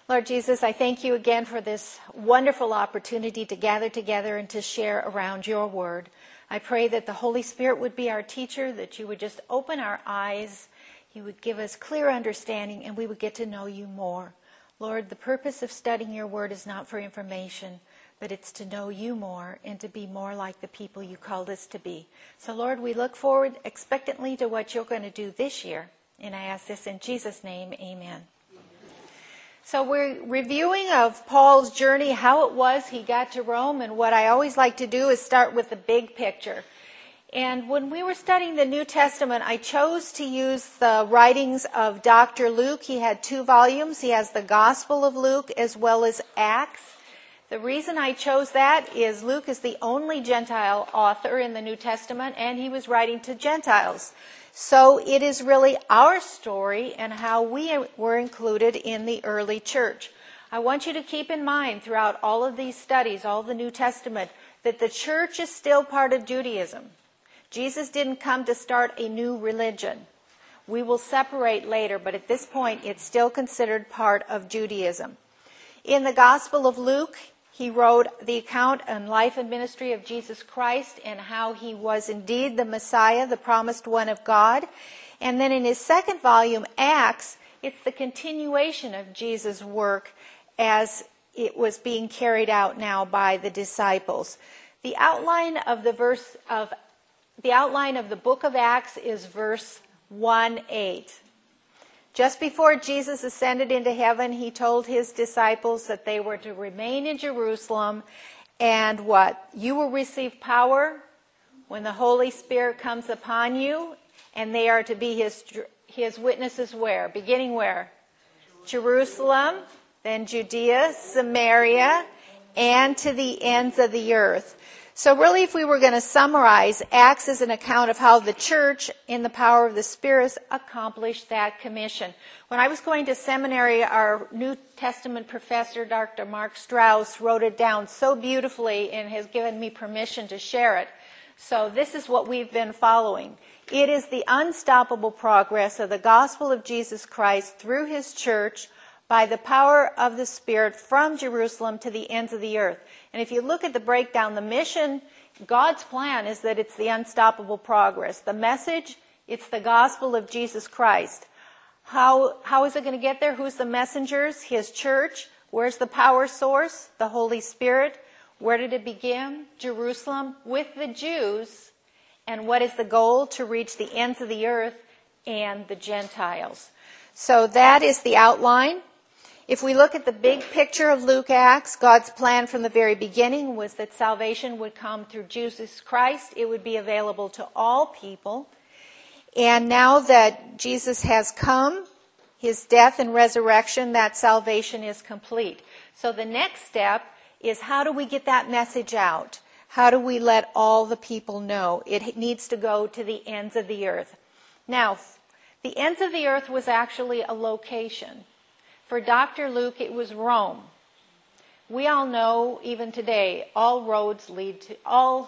Lord Jesus, I thank you again for this wonderful opportunity to gather together and to share around your word. I pray that the Holy Spirit would be our teacher, that you would just open our eyes, you would give us clear understanding, and we would get to know you more. Lord, the purpose of studying your word is not for information, but it's to know you more and to be more like the people you called us to be. So, Lord, we look forward expectantly to what you're going to do this year. And I ask this in Jesus' name, amen. So we're reviewing of Paul's journey, how it was he got to Rome, and what I always like to do is start with the big picture. And when we were studying the New Testament, I chose to use the writings of Dr. Luke. He had 2 volumes. He has the Gospel of Luke as well as Acts. The reason I chose that is Luke is the only Gentile author in the New Testament, and he was writing to Gentiles. So it is really our story and how we were included in the early church. I want you to keep in mind throughout all of these studies, all the New Testament, that the church is still part of Judaism. Jesus didn't come to start a new religion. We will separate later, but at this point it's still considered part of Judaism. In the Gospel of Luke, he wrote the account on life and ministry of Jesus Christ and how he was indeed the Messiah, the promised one of God. And then in his second volume, Acts, it's the continuation of Jesus' work as it was being carried out now by the disciples. The outline of the book of Acts is verse 1:8. Just before Jesus ascended into heaven, he told his disciples that they were to remain in Jerusalem and what? You will receive power when the Holy Spirit comes upon you, and they are to be his witnesses where? Beginning where? Jerusalem, then Judea, Samaria, and to the ends of the earth. So really, if we were going to summarize, Acts is an account of how the church, in the power of the Spirit, accomplished that commission. When I was going to seminary, our New Testament professor, Dr. Mark Strauss, wrote it down so beautifully and has given me permission to share it. So this is what we've been following. It is the unstoppable progress of the gospel of Jesus Christ through his church by the power of the Spirit from Jerusalem to the ends of the earth. And if you look at the breakdown, the mission, God's plan is that it's the unstoppable progress. The message, it's the gospel of Jesus Christ. How is it going to get there? Who's the messengers? His church. Where's the power source? The Holy Spirit. Where did it begin? Jerusalem with the Jews. And what is the goal? To reach the ends of the earth and the Gentiles. So that is the outline. If we look at the big picture of Luke Acts, God's plan from the very beginning was that salvation would come through Jesus Christ. It would be available to all people. And now that Jesus has come, his death and resurrection, that salvation is complete. So the next step is, how do we get that message out? How do we let all the people know? It needs to go to the ends of the earth. Now, the ends of the earth was actually a location. For Dr. Luke, it was Rome. We all know, even today, all roads lead to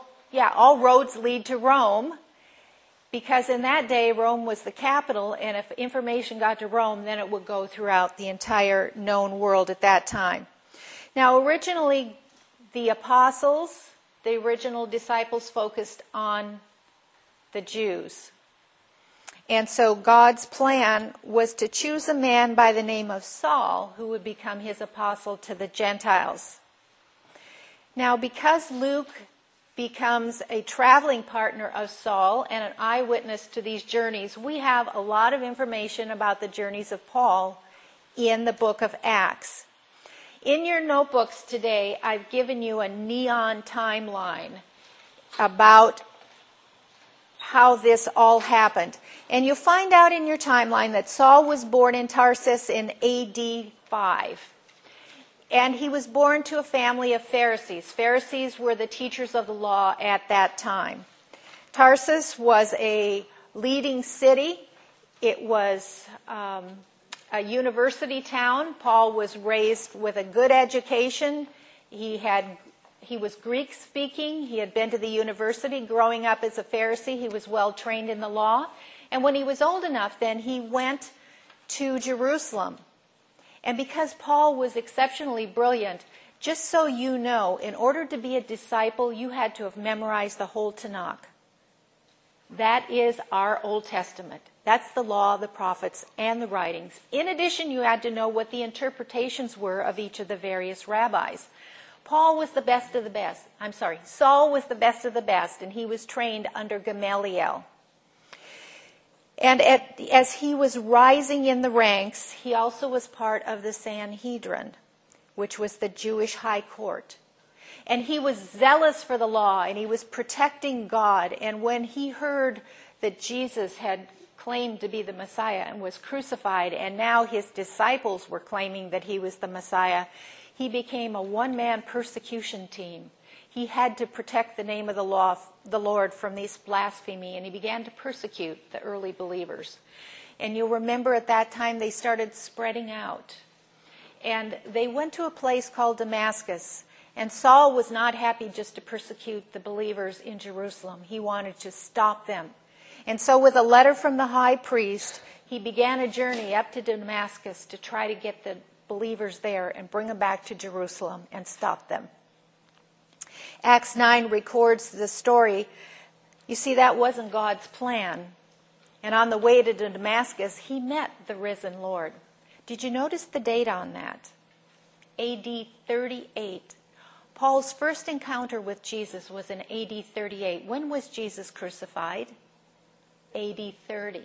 Rome, because in that day, Rome was the capital, and if information got to Rome, then it would go throughout the entire known world at that time. Now, originally, the apostles, the original disciples, focused on the Jews. And so God's plan was to choose a man by the name of Saul who would become his apostle to the Gentiles. Now, because Luke becomes a traveling partner of Saul and an eyewitness to these journeys, we have a lot of information about the journeys of Paul in the book of Acts. In your notebooks today, I've given you a neon timeline about how this all happened. And you'll find out in your timeline that Saul was born in Tarsus in AD 5. And he was born to a family of Pharisees. Pharisees were the teachers of the law at that time. Tarsus was a leading city. It was a university town. Paul was raised with a good education. He was Greek-speaking. He had been to the university. Growing up as a Pharisee, he was well trained in the law. And when he was old enough, then he went to Jerusalem. And because Paul was exceptionally brilliant, just so you know, in order to be a disciple, you had to have memorized the whole Tanakh. That is our Old Testament. That's the law, the prophets, and the writings. In addition, you had to know what the interpretations were of each of the various rabbis. Saul was the best of the best, and he was trained under Gamaliel. And as he was rising in the ranks, he also was part of the Sanhedrin, which was the Jewish high court. And he was zealous for the law, and he was protecting God. And when he heard that Jesus had claimed to be the Messiah and was crucified, and now his disciples were claiming that he was the Messiah, he became a one-man persecution team. He had to protect the name of the Lord from this blasphemy, and he began to persecute the early believers. And you'll remember at that time they started spreading out. And they went to a place called Damascus. And Saul was not happy just to persecute the believers in Jerusalem. He wanted to stop them. And so with a letter from the high priest, he began a journey up to Damascus to try to get the believers there and bring them back to Jerusalem and stop them. Acts 9 records the story. You see, that wasn't God's plan. And on the way to Damascus, he met the risen Lord. Did you notice the date on that? AD 38. Paul's first encounter with Jesus was in AD 38. When was Jesus crucified? AD 30.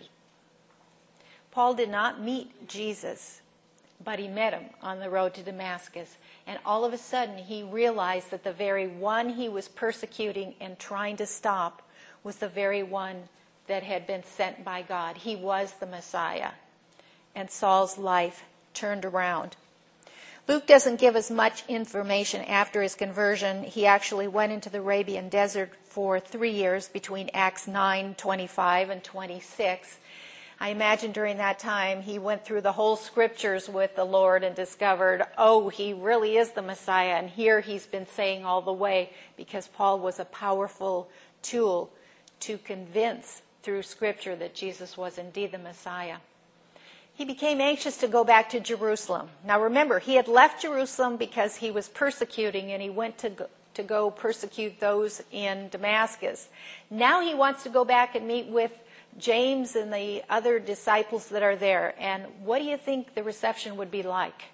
Paul did not meet Jesus, but he met him on the road to Damascus. And all of a sudden, he realized that the very one he was persecuting and trying to stop was the very one that had been sent by God. He was the Messiah. And Saul's life turned around. Luke doesn't give us much information after his conversion. He actually went into the Arabian desert for 3 years between Acts 9:25 and 26. I imagine during that time he went through the whole scriptures with the Lord and discovered, oh, he really is the Messiah. And here he's been saying all the way, because Paul was a powerful tool to convince through scripture that Jesus was indeed the Messiah. He became anxious to go back to Jerusalem. Now remember, he had left Jerusalem because he was persecuting, and he went to go persecute those in Damascus. Now he wants to go back and meet with James and the other disciples that are there. And what do you think the reception would be like?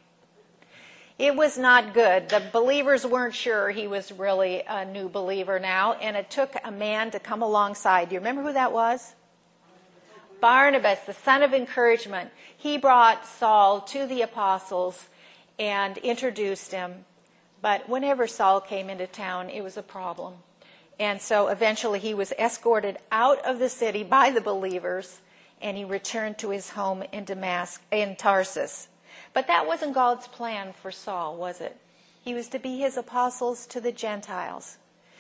It was not good. The believers weren't sure he was really a new believer now, and it took a man to come alongside. Do you remember who that was? Barnabas, the son of encouragement. He brought Saul to the apostles and introduced him. But whenever Saul came into town, it was a problem. And so eventually he was escorted out of the city by the believers, and he returned to his home in Tarsus. But that wasn't God's plan for Saul, was it? He was to be his apostles to the Gentiles.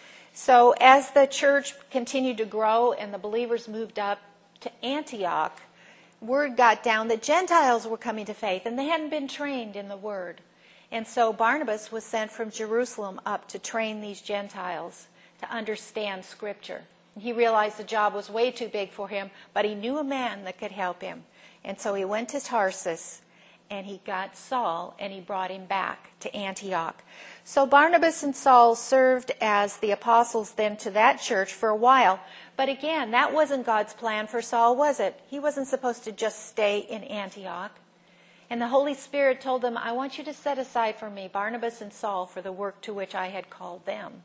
So as the church continued to grow and the believers moved up to Antioch, word got down that Gentiles were coming to faith, and they hadn't been trained in the word. And so Barnabas was sent from Jerusalem up to train these Gentiles to understand Scripture. He realized the job was way too big for him, but he knew a man that could help him. And so he went to Tarsus, and he got Saul, and he brought him back to Antioch. So Barnabas and Saul served as the apostles then to that church for a while. But again, that wasn't God's plan for Saul, was it? He wasn't supposed to just stay in Antioch. And the Holy Spirit told them, I want you to set aside for me Barnabas and Saul for the work to which I had called them.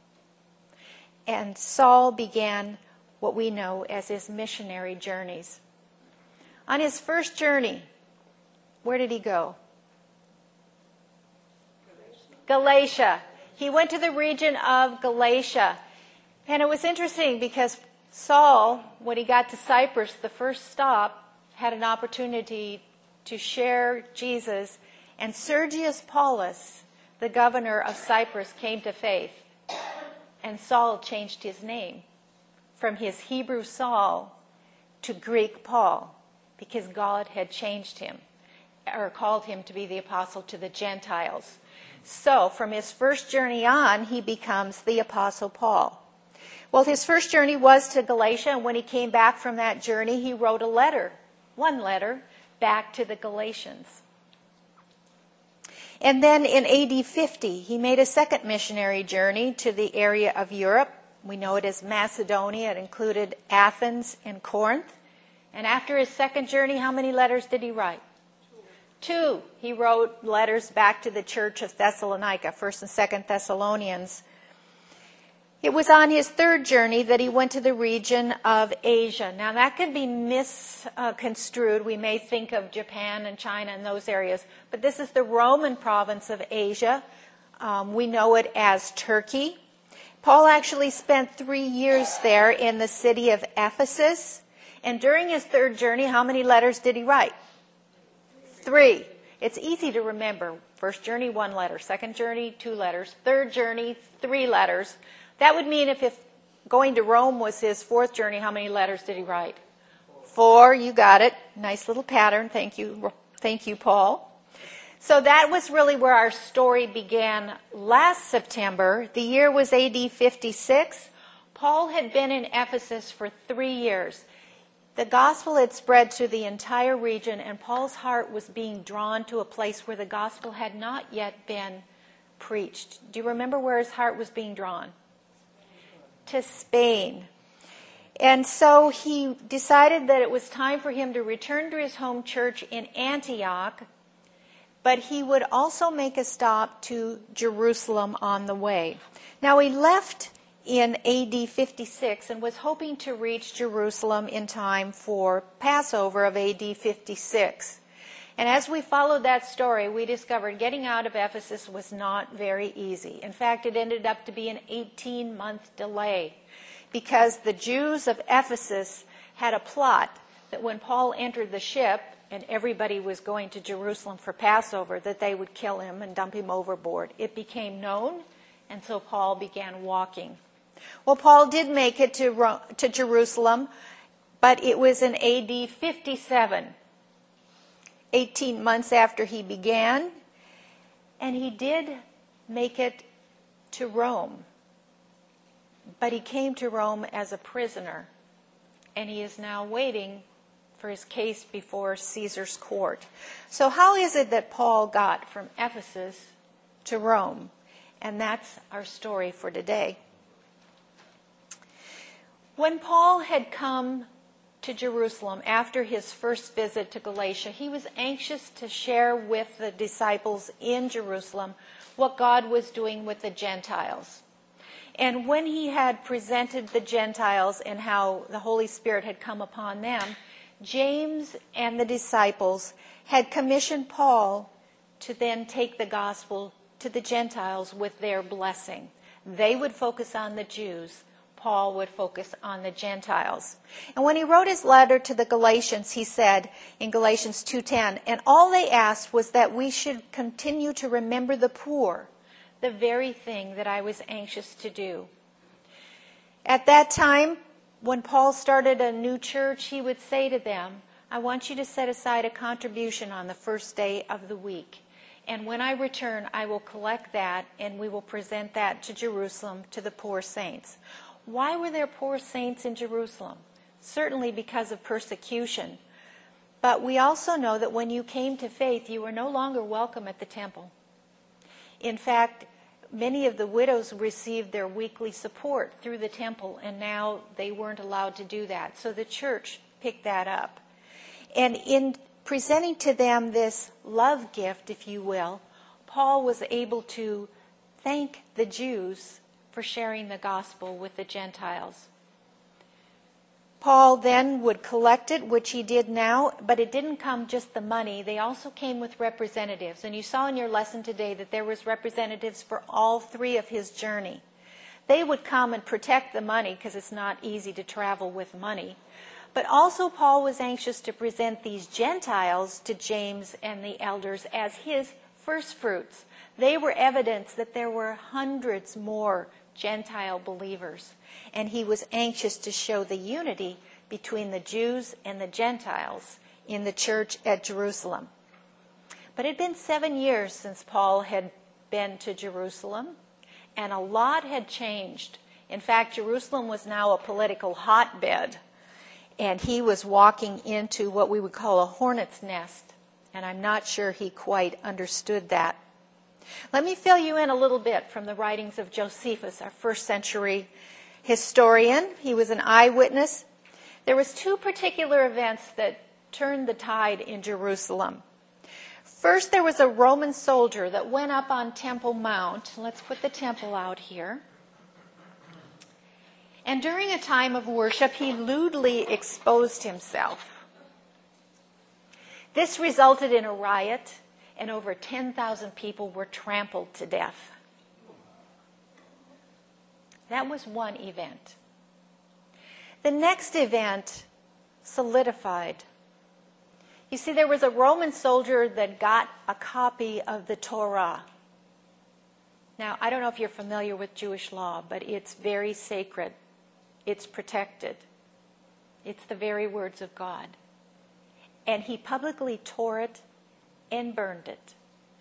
And Saul began what we know as his missionary journeys. On his first journey, where did he go? Galatia. He went to the region of Galatia. And it was interesting because Saul, when he got to Cyprus, the first stop, had an opportunity to share Jesus. And Sergius Paulus, the governor of Cyprus, came to faith. And Saul changed his name from his Hebrew Saul to Greek Paul, because God had changed him, or called him to be the apostle to the Gentiles. So from his first journey on, he becomes the Apostle Paul. Well, his first journey was to Galatia, and when he came back from that journey, he wrote a letter, one letter, back to the Galatians. And then in AD 50, he made a second missionary journey to the area of Europe. We know it as Macedonia. It included Athens and Corinth. And after his second journey, how many letters did he write? Two. He wrote letters back to the church of Thessalonica, 1st and 2nd Thessalonians. It was on his third journey that he went to the region of Asia. Now, that can be misconstrued. We may think of Japan and China and those areas, but this is the Roman province of Asia. We know it as Turkey. Paul actually spent 3 years there in the city of Ephesus. And during his third journey, how many letters did he write? 3. It's easy to remember. First journey, 1 letter. Second journey, 2 letters. Third journey, 3 letters. That would mean if going to Rome was his 4th journey, how many letters did he write? 4. You got it. Nice little pattern. Thank you, Paul. So that was really where our story began last September. The year was AD 56. Paul had been in Ephesus for 3 years. The gospel had spread to the entire region, and Paul's heart was being drawn to a place where the gospel had not yet been preached. Do you remember where his heart was being drawn? To Spain. And so he decided that it was time for him to return to his home church in Antioch, but he would also make a stop to Jerusalem on the way. Now, he left in AD 56 and was hoping to reach Jerusalem in time for Passover of AD 56. And as we followed that story, we discovered getting out of Ephesus was not very easy. In fact, it ended up to be an 18-month delay because the Jews of Ephesus had a plot that when Paul entered the ship and everybody was going to Jerusalem for Passover, that they would kill him and dump him overboard. It became known, and so Paul began walking. Well, Paul did make it to Jerusalem, but it was in AD 57. 18 months after he began, and he did make it to Rome. But he came to Rome as a prisoner, and he is now waiting for his case before Caesar's court. So how is it that Paul got from Ephesus to Rome? And that's our story for today. When Paul had come to Jerusalem after his first visit to Galatia, he was anxious to share with the disciples in Jerusalem what God was doing with the Gentiles. And when he had presented the Gentiles and how the Holy Spirit had come upon them, James and the disciples had commissioned Paul to then take the gospel to the Gentiles with their blessing. They would focus on the Jews. Paul would focus on the Gentiles. And when he wrote his letter to the Galatians, he said in Galatians 2:10, and all they asked was that we should continue to remember the poor, the very thing that I was anxious to do. At that time, when Paul started a new church, he would say to them, I want you to set aside a contribution on the first day of the week. And when I return, I will collect that and we will present that to Jerusalem to the poor saints. Why were there poor saints in Jerusalem? Certainly because of persecution. But we also know that when you came to faith, you were no longer welcome at the temple. In fact, many of the widows received their weekly support through the temple, and now they weren't allowed to do that. So the church picked that up. And in presenting to them this love gift, if you will, Paul was able to thank the Jews for sharing the gospel with the Gentiles. Paul then would collect it, which he did now, but it didn't come just the money. They also came with representatives. And you saw in your lesson today that there was representatives for all 3 of his journey. They would come and protect the money because it's not easy to travel with money. But also Paul was anxious to present these Gentiles to James and the elders as his first fruits. They were evidence that there were hundreds more Gentile believers, and he was anxious to show the unity between the Jews and the Gentiles in the church at Jerusalem. But it had been 7 years since Paul had been to Jerusalem, and a lot had changed. In fact, Jerusalem was now a political hotbed, and he was walking into what we would call a hornet's nest, and I'm not sure he quite understood that. Let me fill you in a little bit from the writings of Josephus, our first century historian. He was an eyewitness. There was two particular events that turned the tide in Jerusalem. First, there was a Roman soldier that went up on Temple Mount. Let's put the temple out here. And during a time of worship, he lewdly exposed himself. This resulted in a riot, and over 10,000 people were trampled to death. That was one event. The next event solidified. You see, there was a Roman soldier that got a copy of the Torah. Now, I don't know if you're familiar with Jewish law, but it's very sacred. It's protected. It's the very words of God. And he publicly tore it and burned it.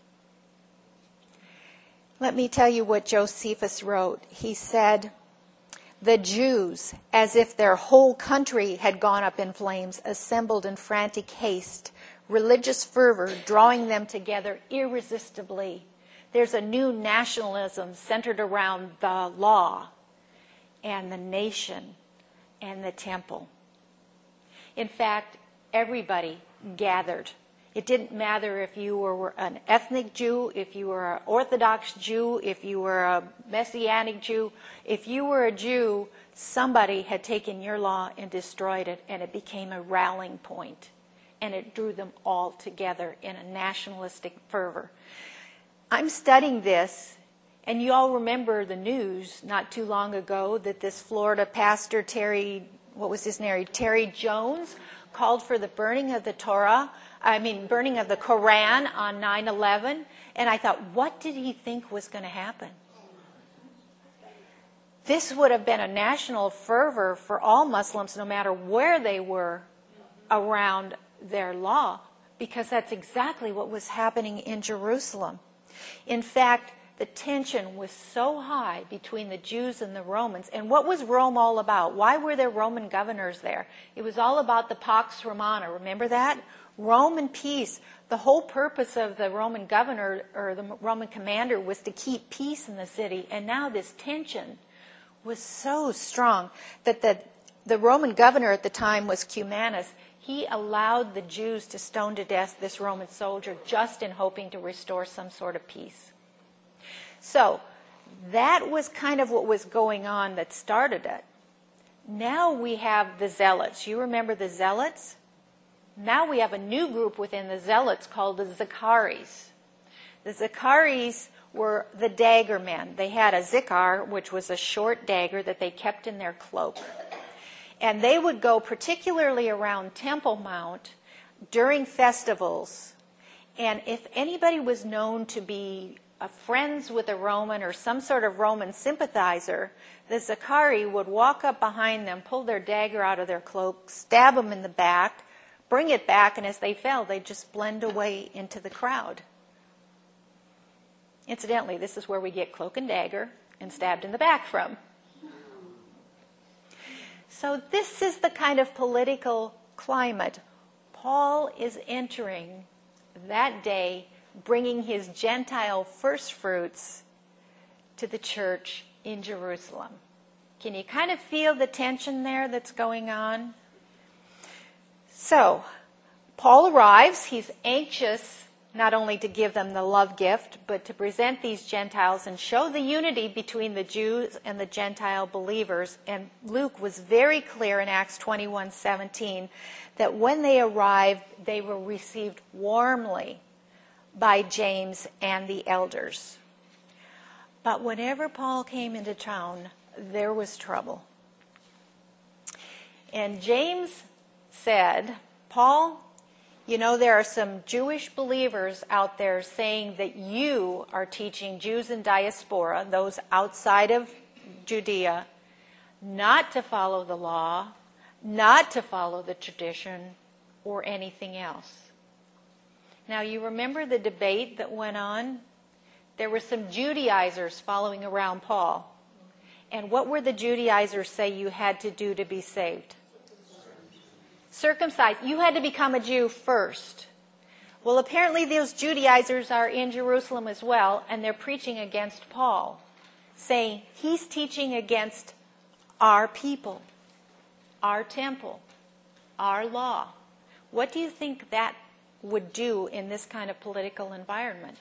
Let me tell you what Josephus wrote. He said, "The Jews, as if their whole country had gone up in flames, assembled in frantic haste, religious fervor drawing them together irresistibly. There's a new nationalism centered around the law and the nation and the temple." In fact, everybody gathered. It didn't matter if you were an ethnic Jew, if you were an Orthodox Jew, if you were a Messianic Jew. If you were a Jew, somebody had taken your law and destroyed it, and it became a rallying point. And it drew them all together in a nationalistic fervor. I'm studying this, and you all remember the news not too long ago that this Florida pastor, Terry Jones, called for the burning of the burning of the Koran on 9/11. And I thought, what did he think was going to happen? This would have been a national fervor for all Muslims, no matter where they were around their law, because that's exactly what was happening in Jerusalem. In fact, the tension was so high between the Jews and the Romans. And what was Rome all about? Why were there Roman governors there? It was all about the Pax Romana. Remember that? Rome and peace. The whole purpose of the Roman governor or the Roman commander was to keep peace in the city. And now this tension was so strong that the Roman governor at the time was Cumanus. He allowed the Jews to stone to death this Roman soldier just in hoping to restore some sort of peace. So that was kind of what was going on that started it. Now we have the Zealots. You remember the Zealots? Now we have a new group within the Zealots called the Zaccharies. The Zaccharies were the dagger men. They had a zikkar, which was a short dagger that they kept in their cloak. And they would go particularly around Temple Mount during festivals. And if anybody was known to be friends with a Roman or some sort of Roman sympathizer, the Zacchari would walk up behind them, pull their dagger out of their cloak, stab them in the back, bring it back, and as they fell, they'd just blend away into the crowd. Incidentally, this is where we get cloak and dagger and stabbed in the back from. So this is the kind of political climate Paul is entering that day, bringing his Gentile first fruits to the church in Jerusalem. Can you kind of feel the tension there that's going on? So, Paul arrives. He's anxious not only to give them the love gift, but to present these Gentiles and show the unity between the Jews and the Gentile believers. And Luke was very clear in Acts 21:17 that when they arrived, they were received warmly by James and the elders. But whenever Paul came into town, there was trouble. And James said, "Paul, you know, there are some Jewish believers out there saying that you are teaching Jews in diaspora, those outside of Judea, not to follow the law, not to follow the tradition, or anything else." Now, you remember the debate that went on? There were some Judaizers following around Paul. And what were the Judaizers say you had to do to be saved? Circumcised. You had to become a Jew first. Well, apparently those Judaizers are in Jerusalem as well, and they're preaching against Paul, saying he's teaching against our people, our temple, our law. What do you think that would do in this kind of political environment?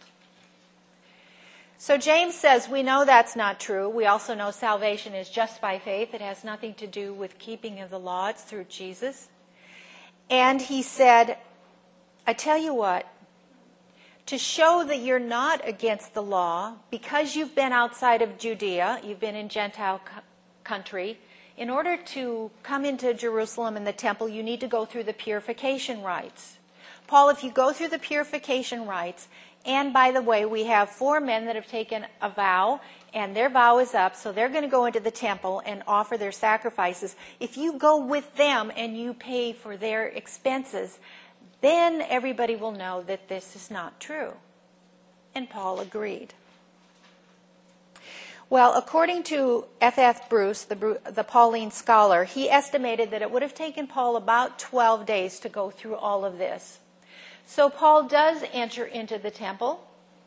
So James says, we know that's not true. We also know salvation is just by faith. It has nothing to do with keeping of the law. It's through Jesus. And he said, I tell you what, to show that you're not against the law, because you've been outside of Judea, you've been in Gentile country, in order to come into Jerusalem and the temple, you need to go through the purification rites. Paul, if you go through the purification rites, and by the way, we have 4 men that have taken a vow, and their vow is up, so they're going to go into the temple and offer their sacrifices. If you go with them and you pay for their expenses, then everybody will know that this is not true. And Paul agreed. Well, according to F.F. Bruce, the Pauline scholar, he estimated that it would have taken Paul about 12 days to go through all of this. So Paul does enter into the temple,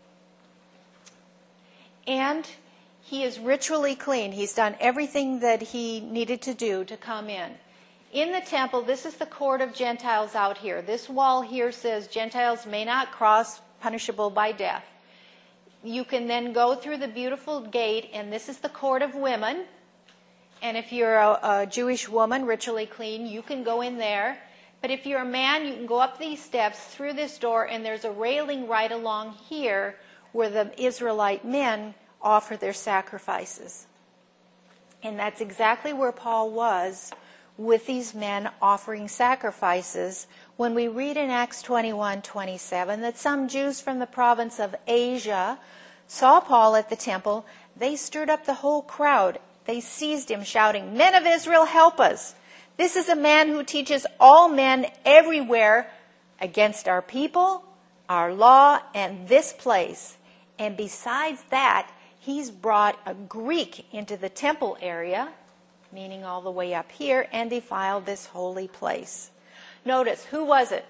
and he is ritually clean. He's done everything that he needed to do to come in. In the temple, this is the court of Gentiles out here. This wall here says Gentiles may not cross, punishable by death. You can then go through the beautiful gate, and this is the court of women. And if you're a Jewish woman, ritually clean, you can go in there. But if you're a man, you can go up these steps through this door, and there's a railing right along here where the Israelite men offer their sacrifices. And that's exactly where Paul was with these men offering sacrifices when we read in Acts 21:27 that some Jews from the province of Asia saw Paul at the temple. They stirred up the whole crowd. They seized him, shouting, "Men of Israel, help us! This is a man who teaches all men everywhere against our people, our law, and this place. And besides that, he's brought a Greek into the temple area," meaning all the way up here, "and defiled this holy place." Notice, who was it?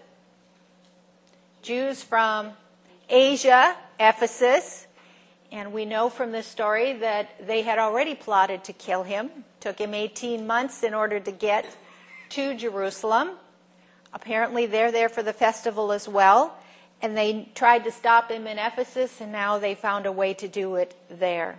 Jews from Asia, Ephesus. And we know from this story that they had already plotted to kill him. Took him 18 months in order to get to Jerusalem. Apparently they're there for the festival as well. And they tried to stop him in Ephesus, and now they found a way to do it there.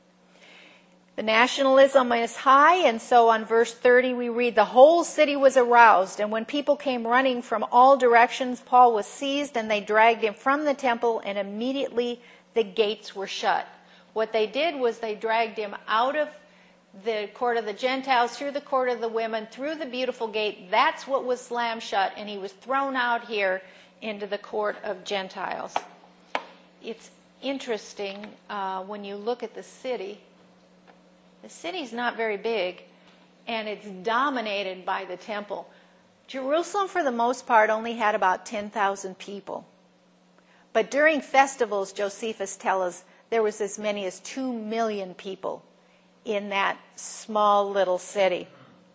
The nationalism is high, and so on verse 30 we read, "The whole city was aroused, and when people came running from all directions, Paul was seized, and they dragged him from the temple, and immediately the gates were shut." What they did was they dragged him out of the court of the Gentiles, through the court of the women, through the beautiful gate. That's what was slammed shut, and he was thrown out here into the court of Gentiles. It's interesting when you look at the city. The city's not very big, and it's dominated by the temple. Jerusalem, for the most part, only had about 10,000 people. But during festivals, Josephus tells us, there was as many as 2 million people in that small little city.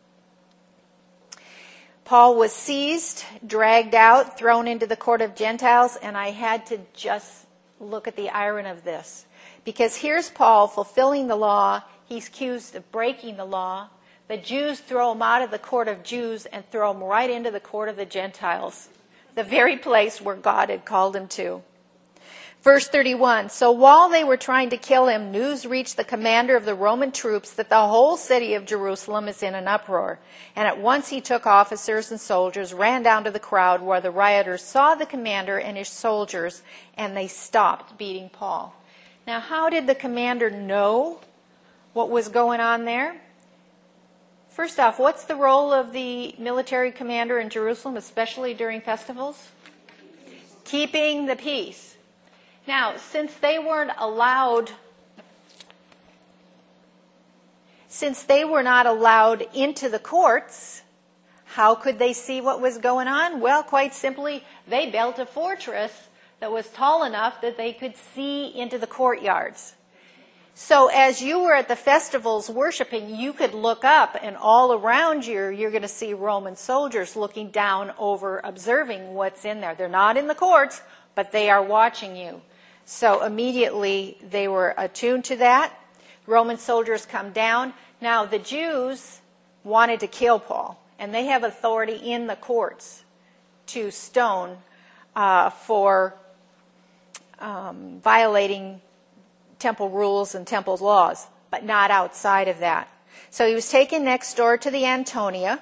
Paul was seized, dragged out, thrown into the court of Gentiles, and I had to just look at the irony of this. Because here's Paul fulfilling the law. He's accused of breaking the law. The Jews throw him out of the court of Jews and throw him right into the court of the Gentiles, the very place where God had called him to. Verse 31, "So while they were trying to kill him, news reached the commander of the Roman troops that the whole city of Jerusalem is in an uproar. And at once he took officers and soldiers, ran down to the crowd where the rioters saw the commander and his soldiers, and they stopped beating Paul." Now, how did the commander know what was going on there? First off, what's the role of the military commander in Jerusalem, especially during festivals? Keeping the peace. Now, since they were not allowed into the courts, how could they see what was going on? Well, quite simply, they built a fortress that was tall enough that they could see into the courtyards. So as you were at the festivals worshiping, you could look up, and all around you, you're going to see Roman soldiers looking down over, observing what's in there. They're not in the courts, but they are watching you. So immediately they were attuned to that. Roman soldiers come down. Now the Jews wanted to kill Paul, and they have authority in the courts to stone for violating temple rules and temple laws, but not outside of that. So he was taken next door to the Antonia,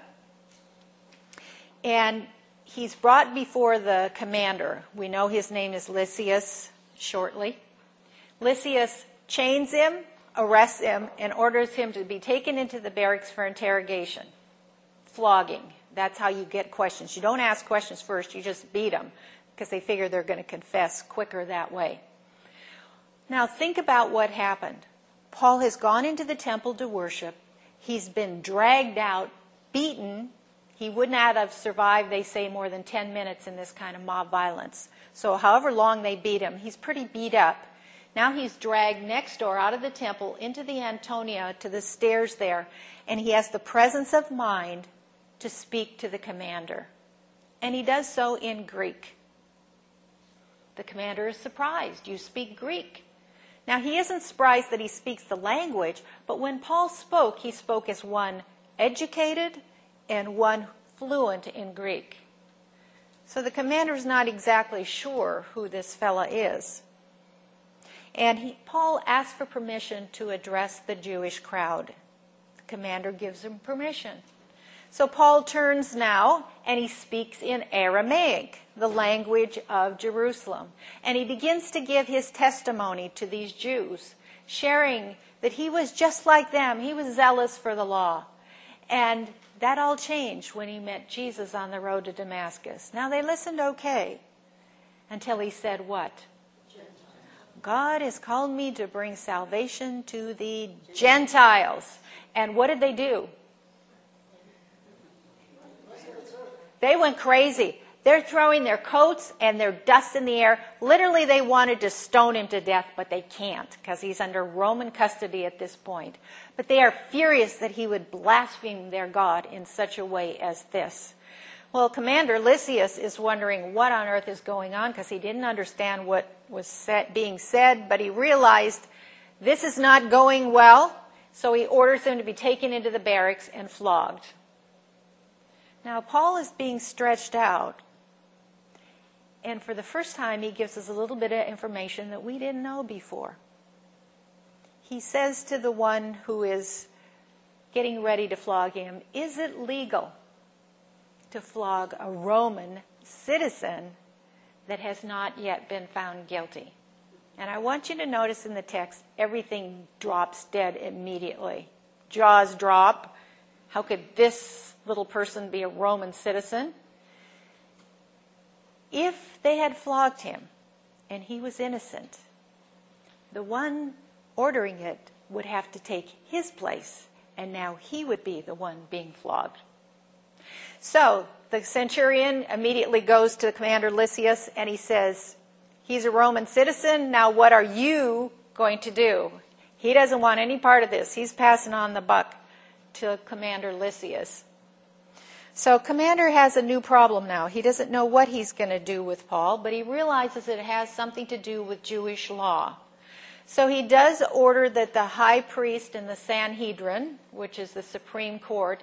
and he's brought before the commander. We know his name is Lysias shortly. Lysias chains him, arrests him, and orders him to be taken into the barracks for interrogation. Flogging. That's how you get questions. You don't ask questions first, you just beat them, because they figure they're going to confess quicker that way. Now think about what happened. Paul has gone into the temple to worship. He's been dragged out, beaten. He would not have survived, they say, more than 10 minutes in this kind of mob violence. So however long they beat him, he's pretty beat up. Now he's dragged next door out of the temple into the Antonia to the stairs there, and he has the presence of mind to speak to the commander. And he does so in Greek. The commander is surprised. You speak Greek. Now, he isn't surprised that he speaks the language, but when Paul spoke, he spoke as one educated and one fluent in Greek. So the commander's not exactly sure who this fella is. And Paul asks for permission to address the Jewish crowd. The commander gives him permission. So Paul turns now and he speaks in Aramaic, the language of Jerusalem. And he begins to give his testimony to these Jews, sharing that he was just like them. He was zealous for the law. And that all changed when he met Jesus on the road to Damascus. Now they listened okay until he said what? God has called me to bring salvation to the Gentiles. And what did they do? They went crazy. They're throwing their coats and their dust in the air. Literally, they wanted to stone him to death, but they can't because he's under Roman custody at this point. But they are furious that he would blaspheme their God in such a way as this. Well, Commander Lysias is wondering what on earth is going on because he didn't understand what was being said, but he realized this is not going well, so he orders him to be taken into the barracks and flogged. Now, Paul is being stretched out, and for the first time, he gives us a little bit of information that we didn't know before. He says to the one who is getting ready to flog him, is it legal to flog a Roman citizen that has not yet been found guilty? And I want you to notice in the text, everything drops dead immediately. Jaws drop. How could this little person be a Roman citizen? If they had flogged him and he was innocent, the one ordering it would have to take his place, and now he would be the one being flogged. So the centurion immediately goes to Commander Lysias and he says, he's a Roman citizen, now what are you going to do? He doesn't want any part of this. He's passing on the buck to Commander Lysias. So Commander has a new problem now. He doesn't know what he's going to do with Paul, but he realizes it has something to do with Jewish law. So he does order that the high priest and the Sanhedrin, which is the Supreme Court,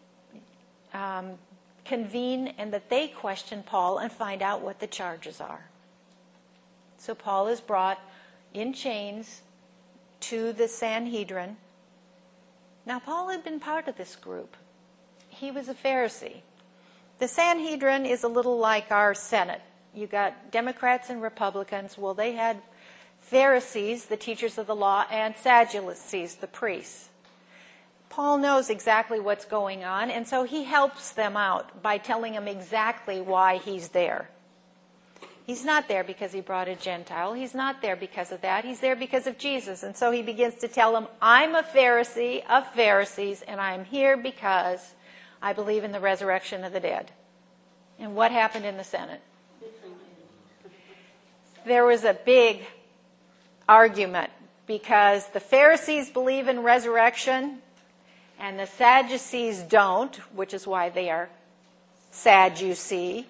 convene and that they question Paul and find out what the charges are. So Paul is brought in chains to the Sanhedrin. Now, Paul had been part of this group. He was a Pharisee. The Sanhedrin is a little like our Senate. You got Democrats and Republicans. Well, they had Pharisees, the teachers of the law, and Sadducees, the priests. Paul knows exactly what's going on, and so he helps them out by telling them exactly why he's there. He's not there because he brought a Gentile. He's not there because of that. He's there because of Jesus. And so he begins to tell them, I'm a Pharisee of Pharisees, and I'm here because I believe in the resurrection of the dead. And what happened in the Senate? There was a big argument because the Pharisees believe in resurrection and the Sadducees don't, which is why they are sad, you see.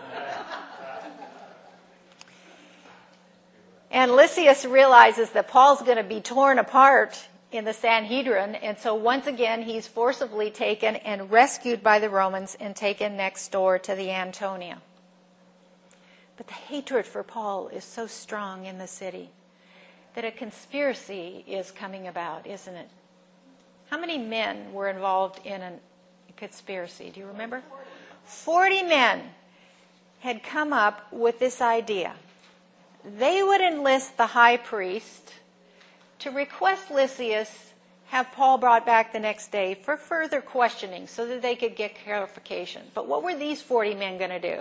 And Lysias realizes that Paul's going to be torn apart in the Sanhedrin, and so once again he's forcibly taken and rescued by the Romans and taken next door to the Antonia. But the hatred for Paul is so strong in the city that a conspiracy is coming about, isn't it? How many men were involved in a conspiracy? Do you remember? 40 men had come up with this idea. They would enlist the high priest to request Lysias have Paul brought back the next day for further questioning so that they could get clarification. But what were these 40 men going to do?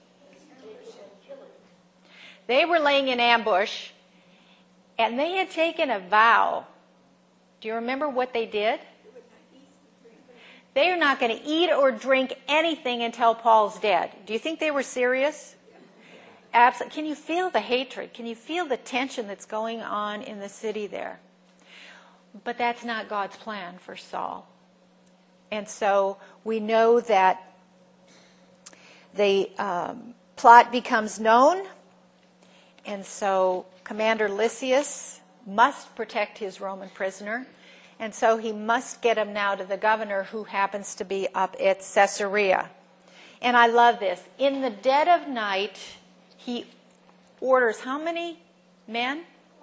They were laying in ambush, and they had taken a vow. Do you remember what they did? They are not going to eat or drink anything until Paul's dead. Do you think they were serious? Absolutely. Can you feel the hatred? Can you feel the tension that's going on in the city there? But that's not God's plan for Saul. And so we know that the plot becomes known. And so Commander Lysias must protect his Roman prisoner. And so he must get him now to the governor, who happens to be up at Caesarea. And I love this. In the dead of night, he orders how many men?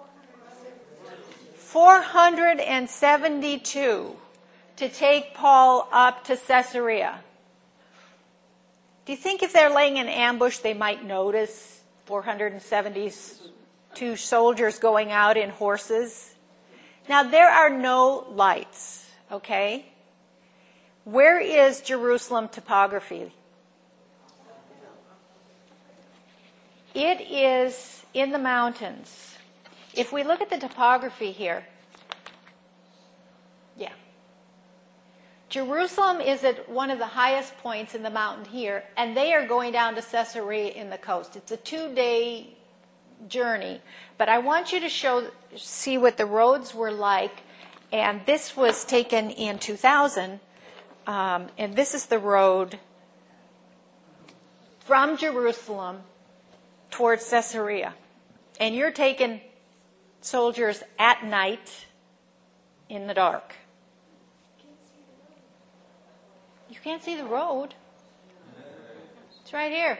472 to take Paul up to Caesarea. Do you think if they're laying in ambush, they might notice 472 soldiers going out in horses? Now, there are no lights, okay? Where is Jerusalem topography? It is in the mountains. If we look at the topography here, yeah. Jerusalem is at one of the highest points in the mountain here, and they are going down to Caesarea in the coast. It's a 2-day journey, but I want you to see what the roads were like, and this was taken in 2000, and this is the road from Jerusalem towards Caesarea. And you're taking soldiers at night in the dark. You can't see the road. It's right here.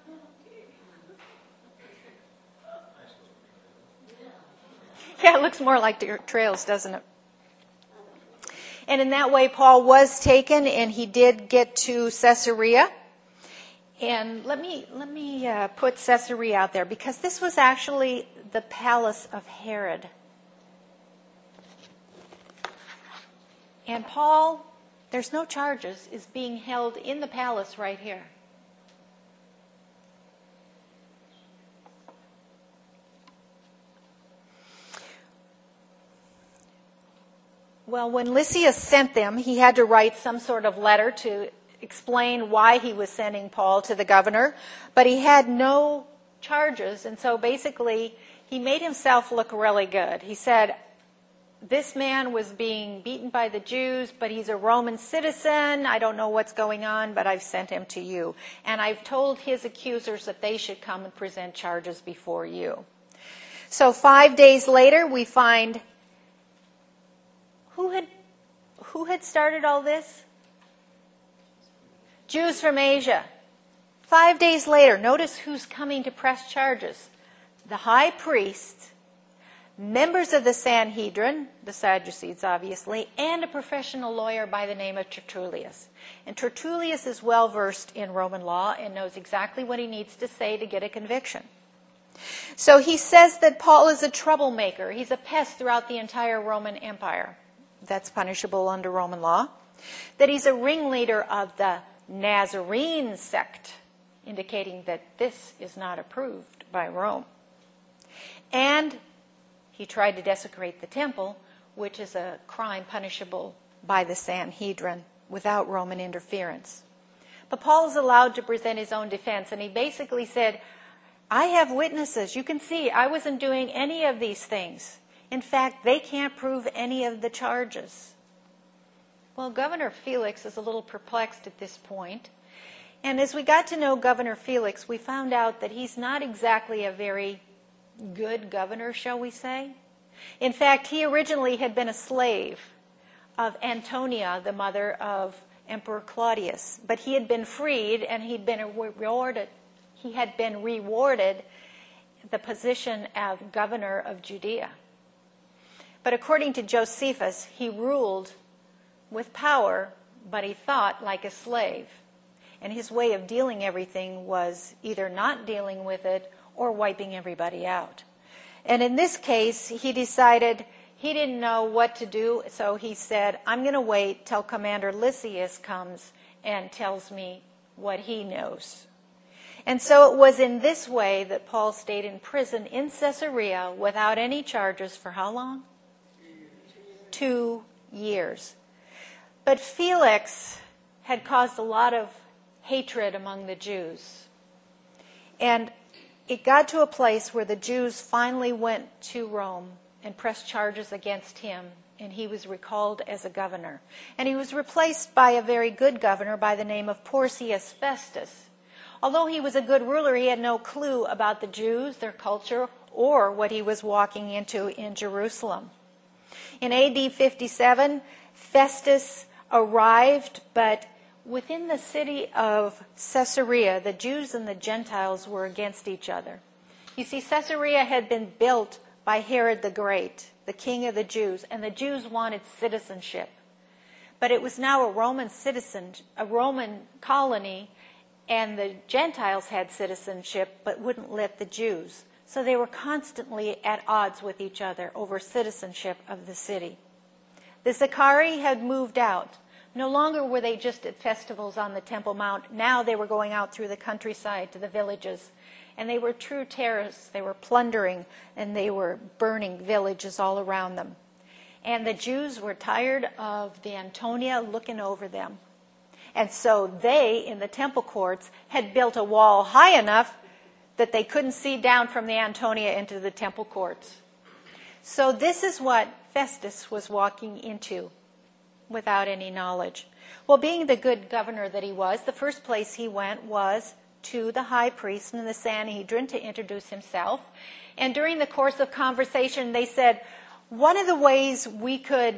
Yeah, it looks more like dirt trails, doesn't it? And in that way, Paul was taken, and he did get to Caesarea. And let me put Caesarea out there, because this was actually the palace of Herod. And Paul, there's no charges, is being held in the palace right here. Well, when Lysias sent them, he had to write some sort of letter to explain why he was sending Paul to the governor, but he had no charges, and so basically he made himself look really good. He said, this man was being beaten by the Jews, but he's a Roman citizen. I don't know what's going on, but I've sent him to you. And I've told his accusers that they should come and present charges before you. So 5 days later, we find who had started all this? Jews from Asia. 5 days later, notice who's coming to press charges. The high priest, members of the Sanhedrin, the Sadducees obviously, and a professional lawyer by the name of Tertullius. And Tertullius is well versed in Roman law and knows exactly what he needs to say to get a conviction. So he says that Paul is a troublemaker. He's a pest throughout the entire Roman Empire. That's punishable under Roman law. That he's a ringleader of the Nazarene sect, indicating that this is not approved by Rome. And he tried to desecrate the temple, which is a crime punishable by the Sanhedrin without Roman interference. But Paul is allowed to present his own defense, and he basically said, I have witnesses. You can see I wasn't doing any of these things. In fact, they can't prove any of the charges. Well, Governor Felix is a little perplexed at this point. And as we got to know Governor Felix, we found out that he's not exactly a very good governor, shall we say. In fact, he originally had been a slave of Antonia, the mother of Emperor Claudius. But he had been freed, and he had been rewarded the position of governor of Judea. But according to Josephus, he ruled with power, but he thought like a slave. And his way of dealing everything was either not dealing with it or wiping everybody out. And in this case, he decided he didn't know what to do, so he said, I'm going to wait till Commander Lysias comes and tells me what he knows. And so it was in this way that Paul stayed in prison in Caesarea without any charges for how long? 2 years. But Felix had caused a lot of hatred among the Jews. And it got to a place where the Jews finally went to Rome and pressed charges against him, and he was recalled as a governor. And he was replaced by a very good governor by the name of Porcius Festus. Although he was a good ruler, he had no clue about the Jews, their culture, or what he was walking into in Jerusalem. In AD 57, Festus arrived, but within the city of Caesarea, the Jews and the Gentiles were against each other. You see, Caesarea had been built by Herod the Great, the king of the Jews, and the Jews wanted citizenship. But it was now a Roman colony, and the Gentiles had citizenship but wouldn't let the Jews. So they were constantly at odds with each other over citizenship of the city. The Sicarii had moved out. No longer were they just at festivals on the Temple Mount. Now they were going out through the countryside to the villages. And they were true terrorists. They were plundering, and they were burning villages all around them. And the Jews were tired of the Antonia looking over them. And so they, in the temple courts, had built a wall high enough that they couldn't see down from the Antonia into the temple courts. So this is what Festus was walking into without any knowledge. Well, being the good governor that he was, the first place he went was to the high priest and the Sanhedrin to introduce himself. And during the course of conversation, they said, one of the ways we could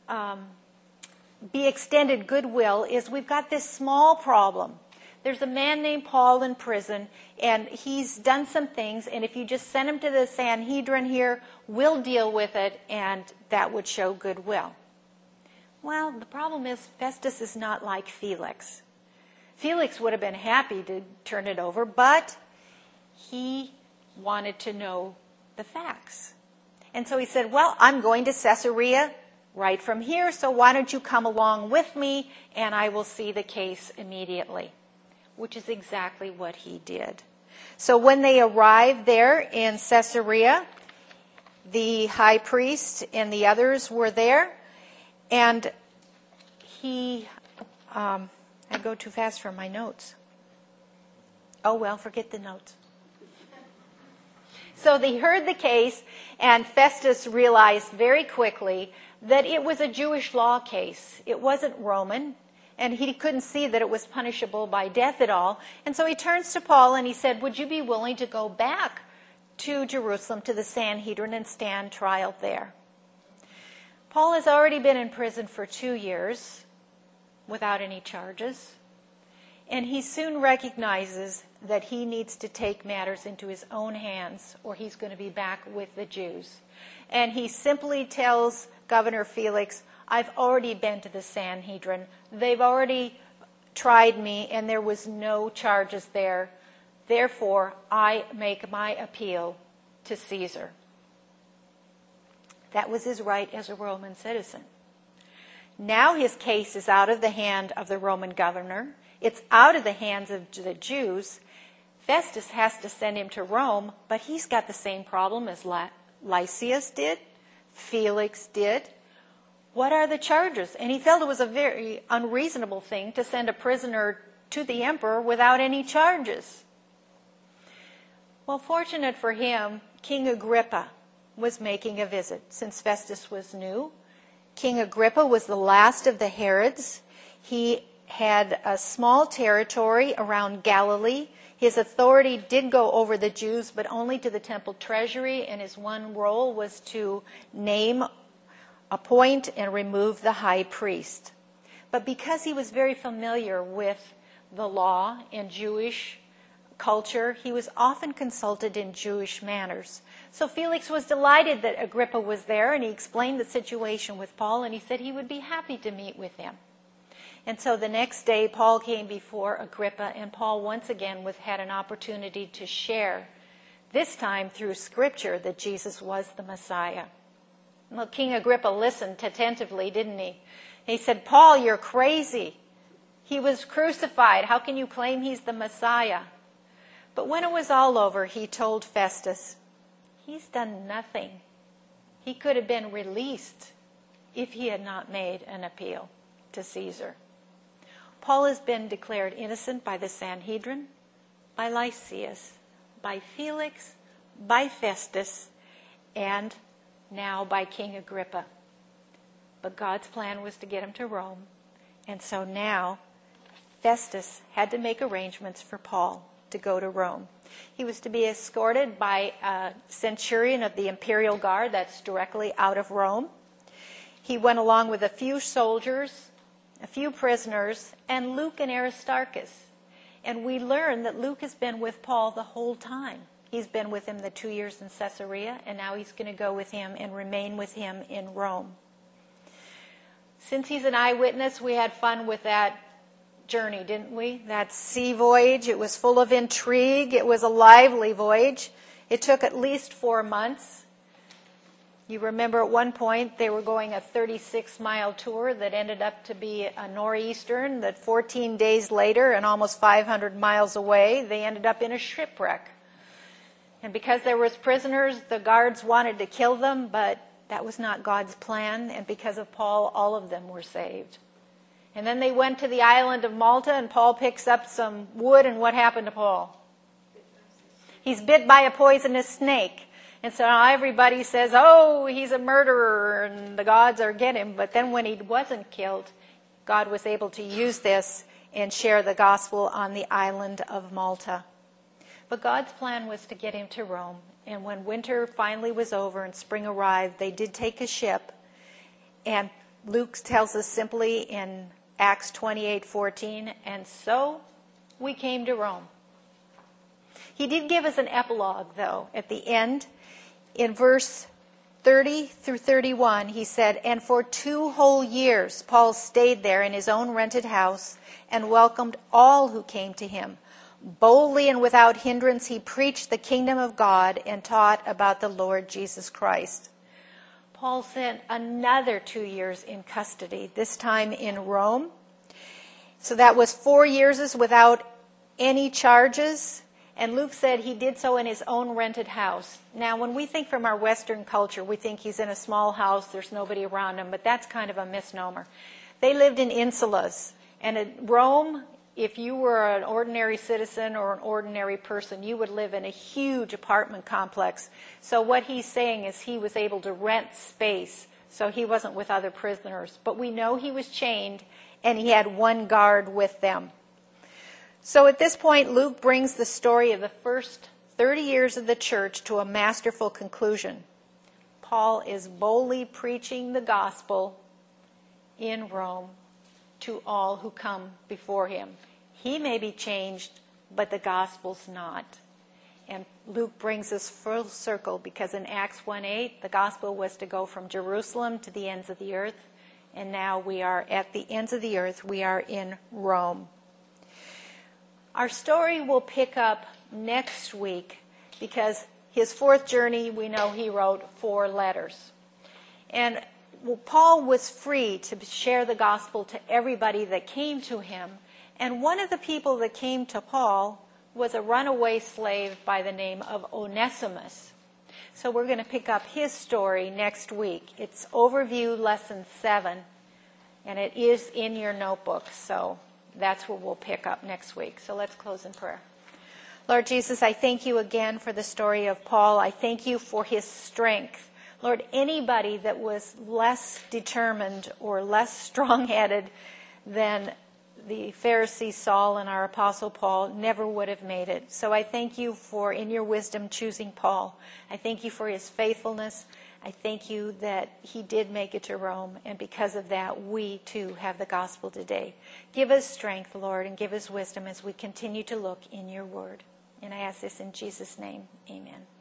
be extended goodwill is we've got this small problem. There's a man named Paul in prison, and he's done some things, and if you just send him to the Sanhedrin here, we'll deal with it, and that would show goodwill. Well, the problem is Festus is not like Felix. Felix would have been happy to turn it over, but he wanted to know the facts. And so he said, well, I'm going to Caesarea right from here, so why don't you come along with me, and I will see the case immediately, which is exactly what he did. So when they arrived there in Caesarea, the high priest and the others were there, and I go too fast for my notes. Oh, well, forget the notes. So they heard the case, and Festus realized very quickly that it was a Jewish law case. It wasn't Roman, and he couldn't see that it was punishable by death at all. And so he turns to Paul and he said, would you be willing to go back to Jerusalem, to the Sanhedrin, and stand trial there? Paul has already been in prison for 2 years without any charges. And he soon recognizes that he needs to take matters into his own hands, or he's going to be back with the Jews. And he simply tells Governor Felix, I've already been to the Sanhedrin. They've already tried me, and there was no charges there. Therefore, I make my appeal to Caesar. That was his right as a Roman citizen. Now his case is out of the hand of the Roman governor. It's out of the hands of the Jews. Festus has to send him to Rome, but he's got the same problem as Lysias did, Felix did. What are the charges? And he felt it was a very unreasonable thing to send a prisoner to the emperor without any charges. Well, fortunate for him, King Agrippa was making a visit. Since Festus was new, King Agrippa was the last of the Herods. He had a small territory around Galilee. His authority did go over the Jews, but only to the temple treasury, and his one role was to name, appoint, and remove the high priest. But because he was very familiar with the law and Jewish culture, he was often consulted in Jewish manners. So Felix was delighted that Agrippa was there, and he explained the situation with Paul, and he said he would be happy to meet with him. And so the next day, Paul came before Agrippa, and Paul once again had an opportunity to share, this time through Scripture, that Jesus was the Messiah. Well, King Agrippa listened attentively, didn't he? He said, "Paul, you're crazy. He was crucified. How can you claim he's the Messiah?" But when it was all over, he told Festus, "He's done nothing. He could have been released if he had not made an appeal to Caesar." Paul has been declared innocent by the Sanhedrin, by Lysias, by Felix, by Festus, and now by King Agrippa. But God's plan was to get him to Rome, and so now Festus had to make arrangements for Paul to go to Rome. He was to be escorted by a centurion of the imperial guard that's directly out of Rome. He went along with a few soldiers, a few prisoners, and Luke and Aristarchus. And we learn that Luke has been with Paul the whole time. He's been with him the 2 years in Caesarea, and now he's going to go with him and remain with him in Rome. Since he's an eyewitness, we had fun with that journey, didn't we? That sea voyage. It was full of intrigue. It was a lively voyage. It took at least 4 months. You remember at one point they were going a 36-mile tour that ended up to be a nor'eastern, that 14 days later and almost 500 miles away, they ended up in a shipwreck. And because there was prisoners, the guards wanted to kill them, but that was not God's plan, and because of Paul, all of them were saved. And then they went to the island of Malta, and Paul picks up some wood, and what happened to Paul? He's bit by a poisonous snake. And so now everybody says, "Oh, he's a murderer, and the gods are against him." But then when he wasn't killed, God was able to use this and share the gospel on the island of Malta. But God's plan was to get him to Rome. And when winter finally was over and spring arrived, they did take a ship. And Luke tells us simply in Acts 28:14, "And so we came to Rome." He did give us an epilogue, though, at the end. In verse 30 through 31, he said, "And for 2 whole years Paul stayed there in his own rented house and welcomed all who came to him. Boldly and without hindrance he preached the kingdom of God and taught about the Lord Jesus Christ." Paul spent another 2 years in custody, this time in Rome. So that was 4 years without any charges. And Luke said he did so in his own rented house. Now, when we think from our Western culture, we think he's in a small house, there's nobody around him, but that's kind of a misnomer. They lived in insulas. And in Rome, if you were an ordinary citizen or an ordinary person, you would live in a huge apartment complex. So what he's saying is he was able to rent space, so he wasn't with other prisoners. But we know he was chained, and he had one guard with them. So at this point, Luke brings the story of the first 30 years of the church to a masterful conclusion. Paul is boldly preaching the gospel in Rome to all who come before him. He may be changed, but the gospel's not. And Luke brings us full circle, because in Acts 1:8, the gospel was to go from Jerusalem to the ends of the earth. And now we are at the ends of the earth. We are in Rome. Our story will pick up next week, because his 4th journey, we know he wrote 4 letters. And Paul was free to share the gospel to everybody that came to him. And one of the people that came to Paul was a runaway slave by the name of Onesimus. So we're going to pick up his story next week. It's Overview Lesson 7, and it is in your notebook. So that's where we'll pick up next week. So let's close in prayer. Lord Jesus, I thank you again for the story of Paul. I thank you for his strength, Lord, anybody that was less determined or less strong-headed than the Pharisee Saul and our Apostle Paul never would have made it. So I thank you for, in your wisdom, choosing Paul. I thank you for his faithfulness. I thank you that he did make it to Rome, and because of that, we too have the gospel today. Give us strength, Lord, and give us wisdom as we continue to look in your word. And I ask this in Jesus' name. Amen.